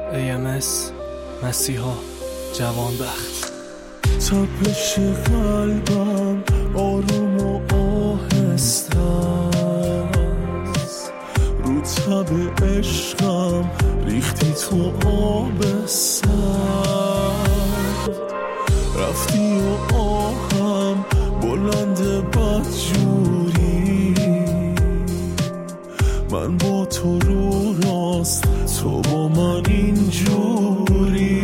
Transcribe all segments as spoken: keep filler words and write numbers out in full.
ای ام اس مسیحا جوانبخت. تپش قلبم آروم و آهسته است، رو تب عشقم ریختی تو آب سرد، رفتی و آهم بلند بدجوری، من با تو رو راست تو با من اینجوری،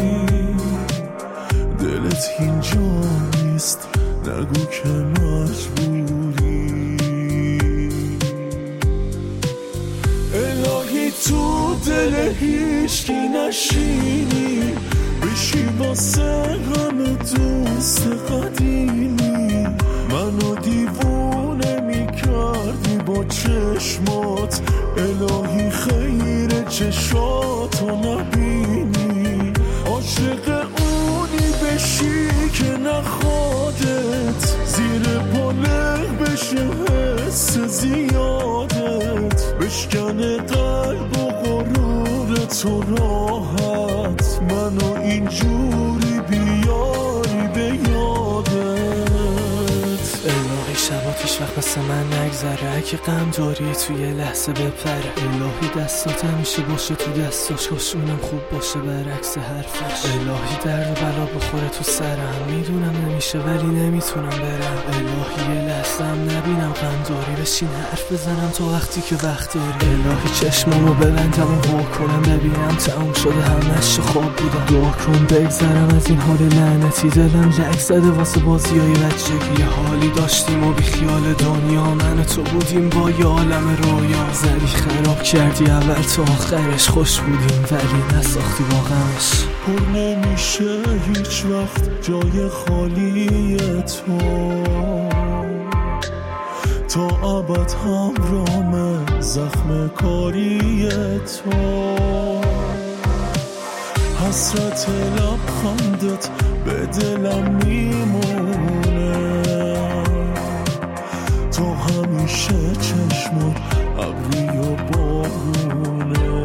دلت اینجا نیست نگو که مجبوری. الهی تو دل هیچکی نشینی، بشی واسه همه دوست قدیمی، منو دیوونه میکردی با چشمات، الهی خیر چشاتو نبینی، عاشق اونی بشی که نخوادت، زیر پله بشه حس زیادت، بشکنه قلب و غرور تو راحت، منو اینجوری بیاری به یادت. الهی شبات هیچ وقت مثل من نگذره، اگه غم داری توی لحظه بپره، الهی دستات همیشه باشه تو دستاش، کاش اونم خوب باشه برعکس حرفش، الهی درد و بلا بخوره تو سرم، میدونم نمیشه ولی نمیتونم برم، الهی یه لحظه هم نبینم غم داری، بشین حرف بزنم تا وقتی که وقت داری، الهی چشمامو ببندم و وا کنم ببینم تموم شده همش خواب بودم، دعا کن بگذرم از این حال لعنتی، دلم لک زده واسه بازیای بچگی، حالی داشتیم و بی خیال دنیا، من و تو بودیم با یه عالم رویا، زری خراب کردی اول تا آخرش، خوش بودیم ولی نساختی واقعش، پر نمیشه هیچ وقت جای خالی تو، تا ابد همرام زخم کاری تو، حسرت لبخندت به دلم میمونه، تو همیشه چشمت ابری و بارونه،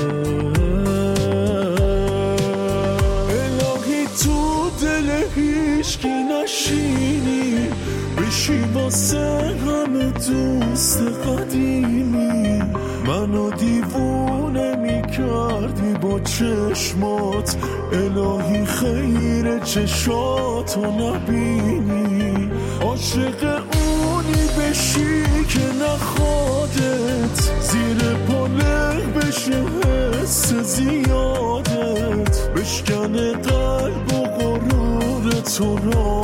الهی تو دل هیچکی نشینی، بشی واسه همه دوست قدیمی، منو دیوونه میکردی با چشمات، الهی خیر چشاتو نبینی، عاشق اونی بشی که نخوادت، زیر پله بشه حس زیادت، بشکنه قلب و غرور تو را